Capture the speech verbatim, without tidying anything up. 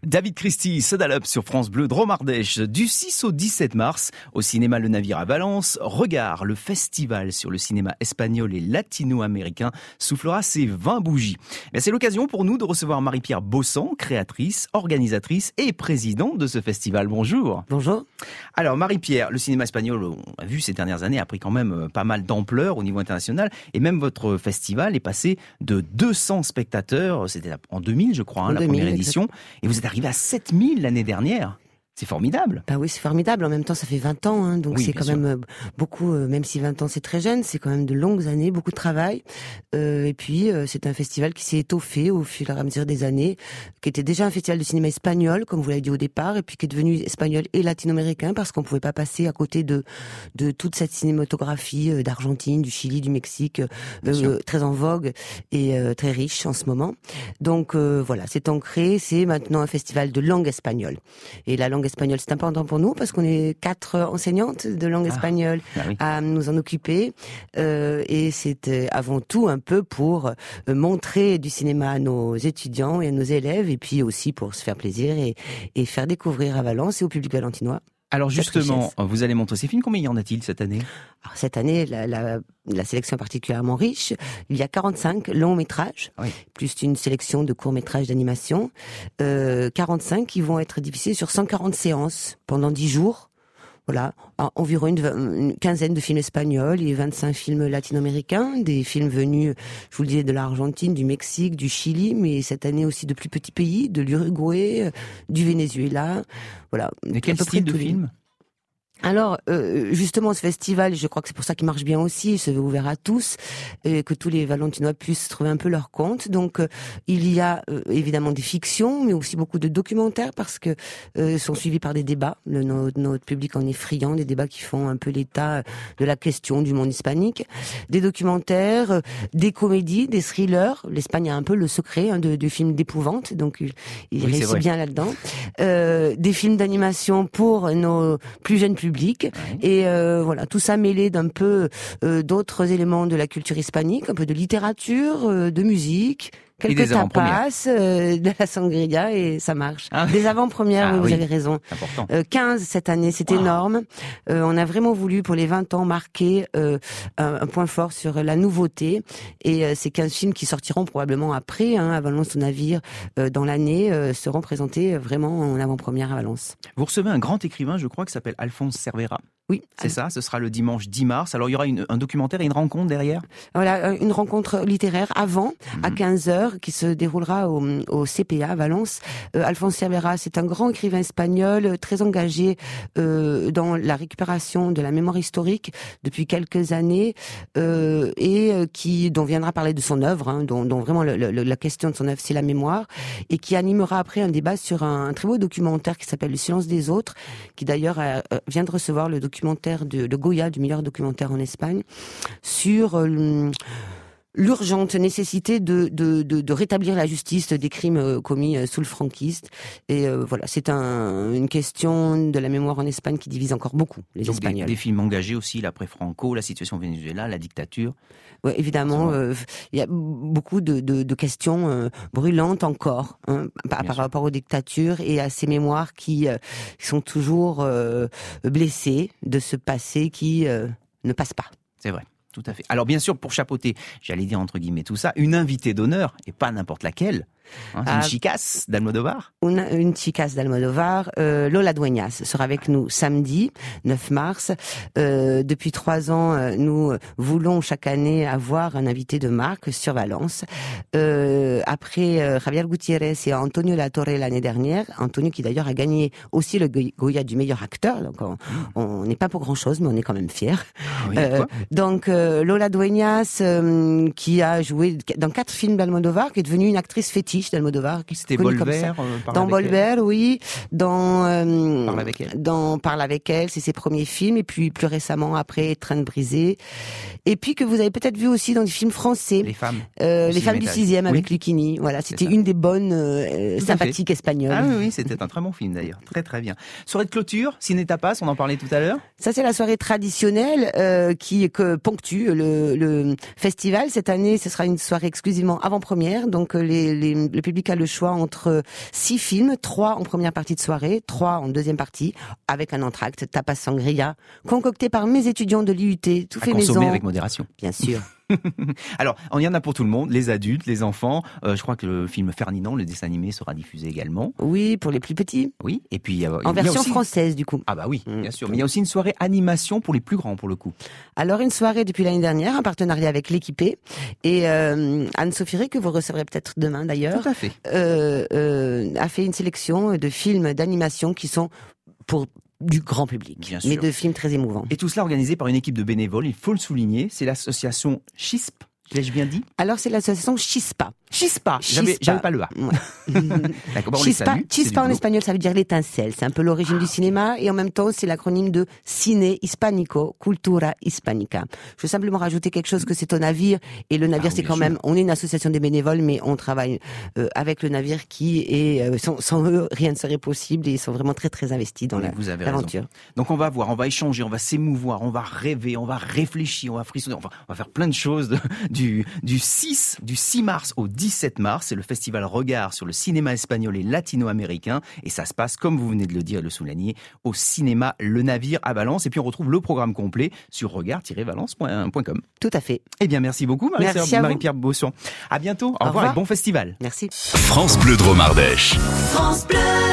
David Christie, Sedalup sur France Bleu Drôme Ardèche. Du six au dix-sept mars, au cinéma Le Navire à Valence, Regard, le festival sur le cinéma espagnol et latino-américain, soufflera ses vingt bougies. Mais c'est l'occasion pour nous de recevoir Marie-Pierre Bossan, créatrice, organisatrice et présidente de ce festival. Bonjour. Bonjour. Alors Marie-Pierre, le cinéma espagnol, on a vu ces dernières années, a pris quand même pas mal d'ampleur au niveau international. Et même votre festival est passé de deux cents spectateurs, c'était en deux mille je crois, hein, la première édition. Et vous êtes arrivé à sept mille l'année dernière. C'est formidable. Bah oui, c'est formidable. En même temps, ça fait vingt ans, hein, donc oui, c'est quand sûr. même beaucoup, euh, même si vingt ans c'est très jeune, c'est quand même de longues années, beaucoup de travail. Euh, et puis, euh, c'est un festival qui s'est étoffé au fur et à mesure des années, qui était déjà un festival de cinéma espagnol, comme vous l'avez dit au départ, et puis qui est devenu espagnol et latino-américain, parce qu'on pouvait pas passer à côté de de toute cette cinématographie euh, d'Argentine, du Chili, du Mexique, euh, très en vogue et euh, très riche en ce moment. Donc euh, voilà, c'est ancré, c'est maintenant un festival de langue espagnole. Et la langue espagnol, c'est important pour nous parce qu'on est quatre enseignantes de langue ah, espagnole ah oui. à nous en occuper euh, et c'est euh, avant tout un peu pour euh, montrer du cinéma à nos étudiants et à nos élèves et puis aussi pour se faire plaisir et, et faire découvrir à Valence et au public valentinois. Alors justement, vous allez montrer ces films. Combien y en a-t-il cette année ? Alors, cette année, la, la, la sélection est particulièrement riche. Il y a quarante-cinq longs métrages, oui. plus une sélection de courts métrages d'animation. Euh, quarante-cinq qui vont être diffusés sur cent quarante séances pendant dix jours. Voilà, environ une, une quinzaine de films espagnols et vingt-cinq films latino-américains, des films venus, je vous le disais, de l'Argentine, du Mexique, du Chili, mais cette année aussi de plus petits pays, de l'Uruguay, du Venezuela. Voilà. Mais quel style de film ? Alors, euh, justement, ce festival, je crois que c'est pour ça qu'il marche bien aussi, il se veut ouvert à tous, et que tous les Valentinois puissent trouver un peu leur compte. Donc, euh, il y a euh, évidemment des fictions, mais aussi beaucoup de documentaires, parce que euh, sont suivis par des débats. Le, notre, notre public en est friand, des débats qui font un peu l'état de la question du monde hispanique. Des documentaires, euh, des comédies, des thrillers. L'Espagne a un peu le secret hein, de, de films d'épouvante, donc il, il oui, réussit bien là-dedans. Euh, des films d'animation pour nos plus jeunes publics. Public. Oui. Et euh, voilà, tout ça mêlé d'un peu euh, d'autres éléments de la culture hispanique, un peu de littérature, euh, de musique, quelques tapas, euh, de la sangria et ça marche. Ah oui. Des avant-premières, ah oui, vous oui. avez raison. Euh, quinze cette année, c'est wow. énorme. Euh, on a vraiment voulu pour les vingt ans marquer euh, un, un point fort sur la nouveauté et euh, ces quinze films qui sortiront probablement après, hein, à Valence au Navire, euh, dans l'année, euh, seront présentés vraiment en avant-première à Valence. Vous recevez un grand écrivain, je crois, qui s'appelle Alphonse Cervera. Oui. C'est ça, ce sera le dimanche dix mars. Alors il y aura une, un documentaire et une rencontre derrière ? Voilà, une rencontre littéraire avant, mmh. à quinze heures, qui se déroulera au, au C P A à Valence. Euh, Alphonse Cervera, c'est un grand écrivain espagnol, très engagé euh, dans la récupération de la mémoire historique depuis quelques années, euh, et qui dont viendra parler de son œuvre, hein, dont, dont vraiment le, le, la question de son œuvre, c'est la mémoire, et qui animera après un débat sur un, un très beau documentaire qui s'appelle Le silence des autres, qui d'ailleurs euh, vient de recevoir le documentaire documentaire de, de Goya, du meilleur documentaire en Espagne, sur euh, l'urgente nécessité de, de, de, de rétablir la justice des crimes commis sous le franquiste. Et euh, voilà, c'est un, une question de la mémoire en Espagne qui divise encore beaucoup les Donc Espagnols. Des, des films engagés aussi, l'après-Franco, la situation au Venezuela, la dictature. Oui, évidemment, il euh, y a beaucoup de, de, de questions euh, brûlantes encore hein, par, par rapport aux dictatures et à ces mémoires qui, euh, qui sont toujours euh, blessées de ce passé qui euh, ne passe pas. C'est vrai. Tout à fait. Alors bien sûr, pour chapeauter, j'allais dire entre guillemets tout ça, une invitée d'honneur, et pas n'importe laquelle, hein, ah, une chicasse d'Almodovar. Une, une chicasse d'Almodovar, euh, Lola Dueñas sera avec nous samedi, neuf mars. Euh, depuis trois ans, euh, nous voulons chaque année avoir un invité de marque sur Valence. Euh, après euh, Javier Gutiérrez et Antonio Latorre l'année dernière, Antonio qui d'ailleurs a gagné aussi le Goya du meilleur acteur, donc on n'est pas pour grand-chose, mais on est quand même fiers. Oui, euh, donc euh, Lola Dueñas, euh, qui a joué dans quatre films d'Almodovar, qui est devenue une actrice fétiche d'Almodovar. C'était Bolver. Euh, dans Bolver, oui. Dans euh, Parle avec elle. Dans Parle avec elle, c'est ses premiers films, et puis plus récemment après Train brisé. Et puis que vous avez peut-être vu aussi dans des films français. Les femmes. Euh, les femmes du sixième avec oui. Lucchini. Voilà, c'était une des bonnes euh, sympathiques espagnoles. Ah oui, oui, c'était un très bon film d'ailleurs. Très très bien. Soirée de clôture, Ciné Tapas, on en parlait tout à l'heure. Ça c'est la soirée traditionnelle euh, qui que ponctue le, le festival. Cette année, ce sera une soirée exclusivement avant-première. Donc les, les le public a le choix entre six films, trois en première partie de soirée, trois en deuxième partie, avec un entracte, tapas sangria, concocté par mes étudiants de l'I U T, tout à fait consommer maison. avec modération. Bien sûr. Alors, il y en a pour tout le monde, les adultes, les enfants. Euh, je crois que le film Ferdinand, le dessin animé, sera diffusé également. Oui, pour les plus petits. Oui, et puis... Euh, en version aussi... française, du coup. Ah bah oui, bien sûr. Mais il y a aussi une soirée animation pour les plus grands, pour le coup. Alors, une soirée depuis l'année dernière, un partenariat avec l'Équipé. Et euh, Anne-Sophie Rey, que vous recevrez peut-être demain d'ailleurs, tout à fait. Euh, euh, a fait une sélection de films d'animation qui sont pour... du grand public, bien mais sûr. de films très émouvants. Et tout cela organisé par une équipe de bénévoles, il faut le souligner, c'est l'association CHISP, l'ai-je bien dit ? Alors c'est l'association Chispa. Chispa, j'avais, j'avais pas le A. Ouais. D'accord, on Chispa, les salue, Chispa en espagnol, ça veut dire l'étincelle. C'est un peu l'origine ah, du cinéma et en même temps, c'est l'acronyme de Cine Hispanico, Cultura Hispanica. Je veux simplement rajouter quelque chose que c'est au navire et le navire, ah, c'est quand sûr. même, on est une association des bénévoles, mais on travaille euh, avec le navire qui est, euh, sans, sans eux, rien ne serait possible et ils sont vraiment très très investis dans la, l'aventure. Donc on va voir, on va échanger, on va s'émouvoir, on va rêver, on va réfléchir, on va frissonner, on va, on va faire plein de choses de, du, du six, du six mars au dix-sept mars, c'est le festival Regard sur le cinéma espagnol et latino-américain et ça se passe, comme vous venez de le dire et le souligner, au cinéma Le Navire à Valence et puis on retrouve le programme complet sur regard tiret valence point com. Tout à fait. Eh bien merci beaucoup Marie-Pierre, Marie-Pierre Bossuan. À bientôt, au, au revoir, revoir et bon festival. Merci. France Bleu Drôme Ardèche. France Bleu.